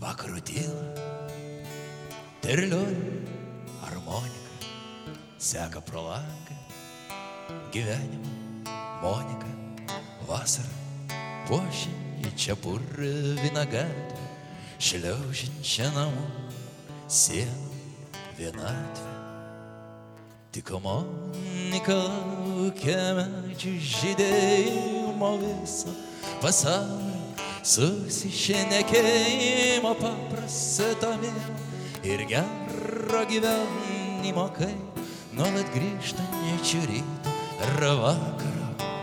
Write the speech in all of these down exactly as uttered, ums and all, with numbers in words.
vakarų tyla, terlioja harmonika, seka pro langą gyvenimą Monika. Vasara puošia į čia purviną gatvę, šliaužiančią namų sienų vienatvę. Tik Monika laukia medžių žydėjimo viso pasaulio, susišnekėjimo paprastomis ir gero gyvenimo, kaip nuolat grįžtančių ryto ar vakaro.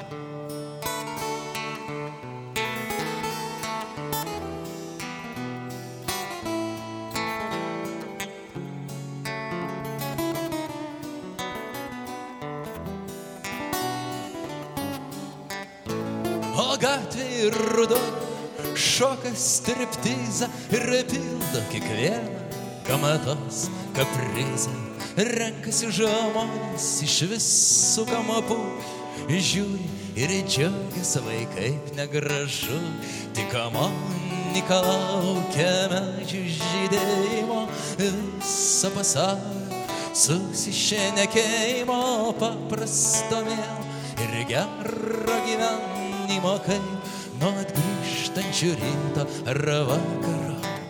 O gatvėje rudo šoka striptizą ir pildo kiekvieną kamatos kaprizą. Renkasi žmonės iš visų kampų, žiūri ir džiaugiasi vaikai, kaip negražu. Tik Monika laukia medžių žydėjimo viso pasaulio, susišnekėjimo paprastomis ir gero gyvenimo, kaip nuolat grįžtančių ryto ar vakaro.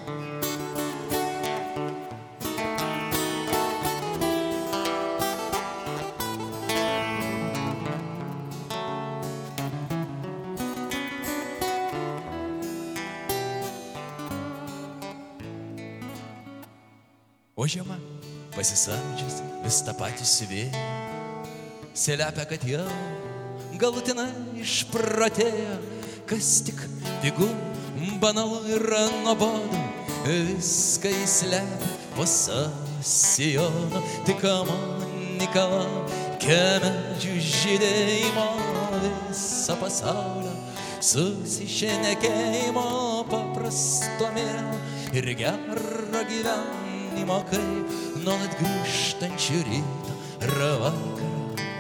O žiema pasisamdžius vis tą patį siuvėją, slepia, kad jau galutinai išprotėjo, kas tik pigu, banalu ir nuobodu, viską įslepia po savo sijonu. Tik Monika laukia medžių žydėjimo viso pasaulio, susišnekėjimo paprastomis ir gero gyvenimo, kaip nuolat grįžtančių ryto ar vakaro.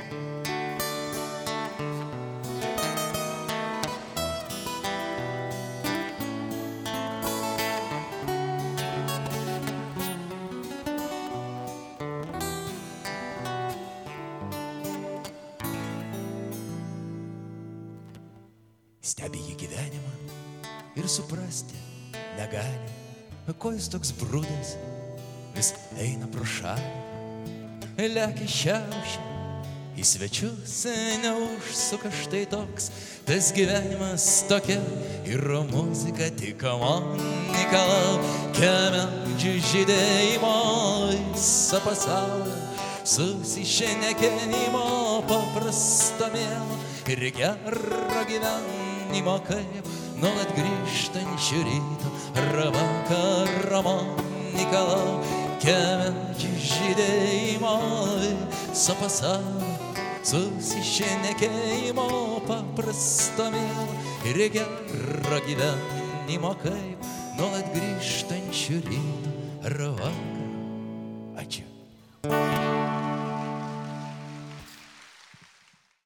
Stebi jį gyvenimą ir suprasti negali, ko jis toks brudas, vis eina pro šalį, lekia šiaušia, į svečius neužsuka. Štai toks tas gyvenimas, tokia ir muzika. Tik Monika laukia medžių žydėjimo viso pasaulio, susišnekėjimo paprastomis ir gero gyvenimo, kaip nuolat grįžtančių ryto ar vakaro. Monika laukia medžių žydėjimo viso pasaulio, susišnekėjimo paprastomis ir gero gyvenimo, kaip nuolat grįžtančių ryto ar vakaro.